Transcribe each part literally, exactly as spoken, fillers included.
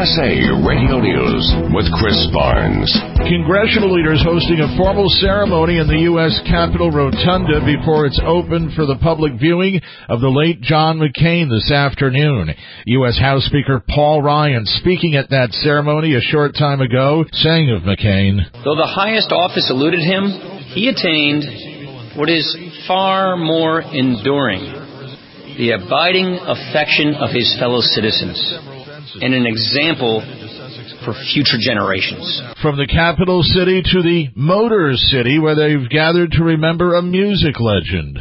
S A Radio News with Chris Barnes. Congressional leaders hosting a formal ceremony in the U S Capitol Rotunda before it's open for the public viewing of the late John McCain this afternoon. U S House Speaker Paul Ryan speaking at that ceremony a short time ago, saying of McCain, "Though the highest office eluded him, he attained what is far more enduring, the abiding affection of his fellow citizens, and an example for future generations." From the capital city to the Motor City, where they've gathered to remember a music legend.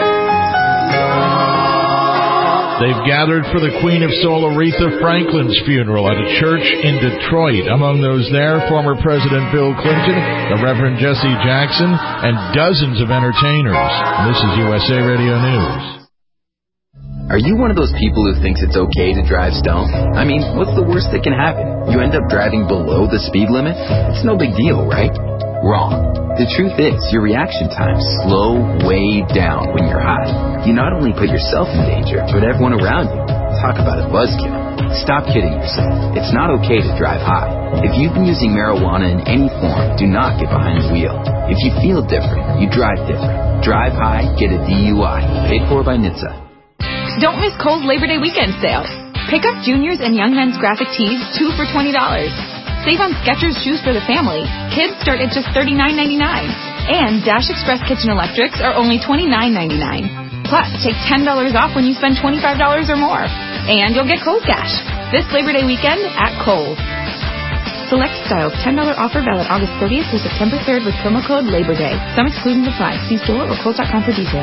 They've gathered for the Queen of Soul, Aretha Franklin's funeral at a church in Detroit. Among those there, former President Bill Clinton, the Reverend Jesse Jackson, and dozens of entertainers. This is U S A Radio News. Are you one of those people who thinks it's okay to drive stoned? I mean, what's the worst that can happen? You end up driving below the speed limit? It's no big deal, right? Wrong. The truth is, your reaction times slow way down when you're high. You not only put yourself in danger, but everyone around you. Talk about a buzzkill. Stop kidding yourself. It's not okay to drive high. If you've been using marijuana in any form, do not get behind the wheel. If you feel different, you drive different. Drive high, get a D U I. Paid for by N H T S A. Don't miss Kohl's Labor Day weekend sale. Pick up juniors and young men's graphic tees, two for twenty dollars. Save on Skechers shoes for the family. Kids start at just thirty-nine ninety-nine. And Dash Express Kitchen Electrics are only twenty-nine ninety-nine. Plus, take ten dollars off when you spend twenty-five dollars or more. And you'll get Kohl's Cash. This Labor Day weekend at Kohl's. Select styles, ten dollars offer valid August thirtieth through September third with promo code Labor Day. Some exclusions apply. See store or Kohl's dot com for details.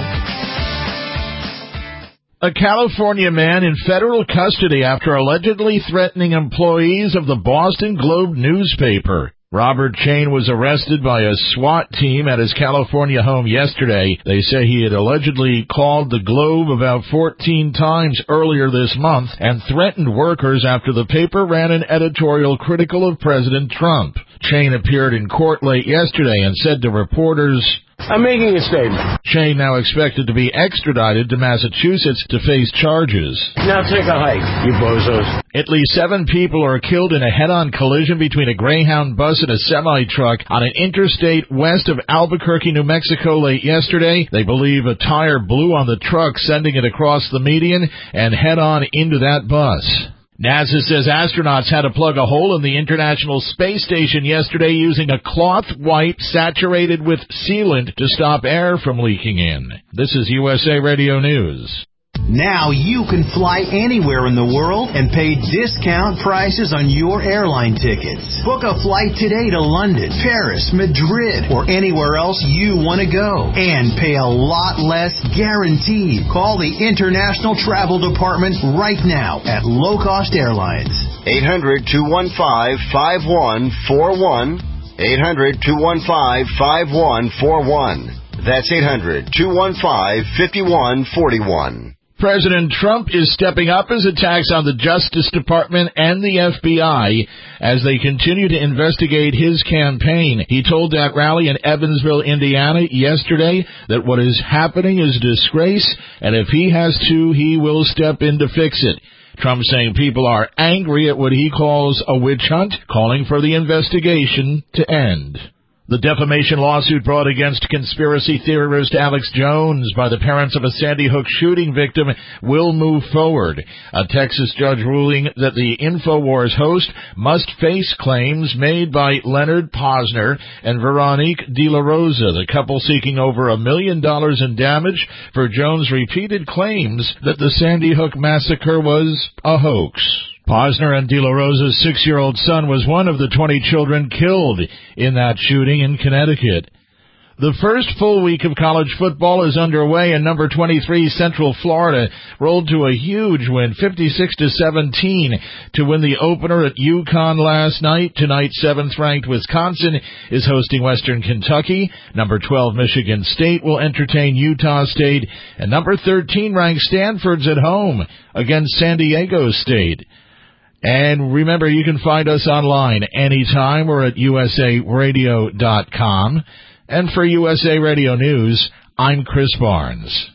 A California man in federal custody after allegedly threatening employees of the Boston Globe newspaper. Robert Chain was arrested by a SWAT team at his California home yesterday. They say he had allegedly called the Globe about fourteen times earlier this month and threatened workers after the paper ran an editorial critical of President Trump. Chain appeared in court late yesterday and said to reporters, "I'm making a statement." Chain now expected to be extradited to Massachusetts to face charges. "Now take a hike, you bozos." At least seven people are killed in a head-on collision between a Greyhound bus and a semi-truck on an interstate west of Albuquerque, New Mexico late yesterday. They believe a tire blew on the truck, sending it across the median and head-on into that bus. NASA says astronauts had to plug a hole in the International Space Station yesterday using a cloth wipe saturated with sealant to stop air from leaking in. This is U S A Radio News. Now you can fly anywhere in the world and pay discount prices on your airline tickets. Book a flight today to London, Paris, Madrid, or anywhere else you want to go. And pay a lot less guaranteed. Call the International Travel Department right now at Low Cost Airlines. eight hundred, two one five, five one four one. eight hundred, two one five, five one four one. That's eight hundred, two one five, five one four one. President Trump is stepping up his attacks on the Justice Department and the F B I as they continue to investigate his campaign. He told that rally in Evansville, Indiana yesterday that what is happening is a disgrace, and if he has to, he will step in to fix it. Trump saying people are angry at what he calls a witch hunt, calling for the investigation to end. The defamation lawsuit brought against conspiracy theorist Alex Jones by the parents of a Sandy Hook shooting victim will move forward. A Texas judge ruling that the InfoWars host must face claims made by Leonard Posner and Veronique De La Rosa, the couple seeking over a million dollars in damage for Jones' repeated claims that the Sandy Hook massacre was a hoax. Posner and De La Rosa's six-year-old son was one of the twenty children killed in that shooting in Connecticut. The first full week of college football is underway, and number twenty-three Central Florida rolled to a huge win, fifty-six to seventeen, to win the opener at UConn last night. Tonight, seventh-ranked Wisconsin is hosting Western Kentucky. Number twelve Michigan State will entertain Utah State, and number thirteen-ranked Stanford's at home against San Diego State. And remember, you can find us online anytime. We're at U S A radio dot com. And for U S A Radio News, I'm Chris Barnes.